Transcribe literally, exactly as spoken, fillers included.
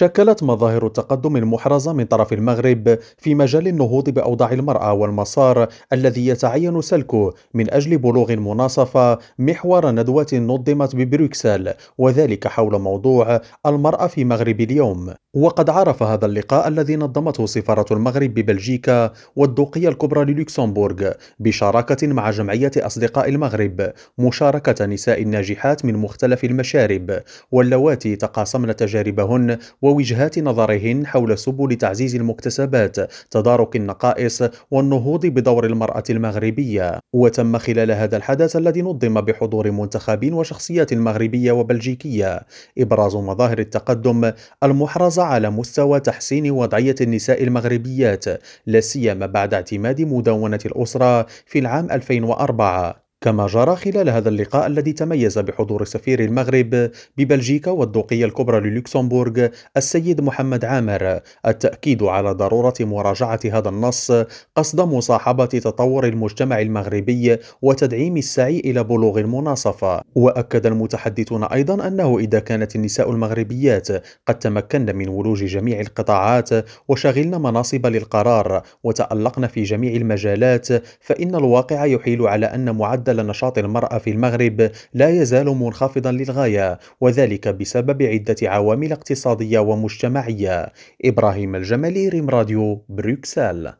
شكلت مظاهر التقدم المحرزة من طرف المغرب في مجال النهوض بأوضاع المرأة والمسار الذي يتعين سلكه من أجل بلوغ المناصفة محور ندوة نظمت ببروكسل، وذلك حول موضوع المرأة في مغرب اليوم. وقد عرف هذا اللقاء الذي نظمته سفارة المغرب ببلجيكا والدوقية الكبرى للوكسمبورغ بشراكة مع جمعية أصدقاء المغرب مشاركة نساء ناجحات من مختلف المشارب، واللواتي تقاسمن تجاربهن ووجهات نظرهن حول سبل تعزيز المكتسبات، تدارك النقائص، والنهوض بدور المرأة المغربية. وتم خلال هذا الحدث الذي نظم بحضور منتخبين وشخصيات مغربية وبلجيكية إبراز مظاهر التقدم المحرزة على مستوى تحسين وضعية النساء المغربيات، لا سيما بعد اعتماد مدونة الأسرة في العام ألفين وأربعة. كما جرى خلال هذا اللقاء الذي تميز بحضور سفير المغرب ببلجيكا والدوقية الكبرى للوكسمبورغ السيد محمد عامر التأكيد على ضرورة مراجعة هذا النص قصد مصاحبة تطور المجتمع المغربي وتدعيم السعي إلى بلوغ المناصفة. وأكد المتحدثون أيضا أنه إذا كانت النساء المغربيات قد تمكن من ولوج جميع القطاعات وشغلن مناصب للقرار وتألقن في جميع المجالات، فإن الواقع يحيل على أن معدل نشاط المرأة في المغرب لا يزال منخفضا للغاية، وذلك بسبب عدة عوامل اقتصادية ومجتمعية. إبراهيم الجمالي، ريم راديو، بروكسل.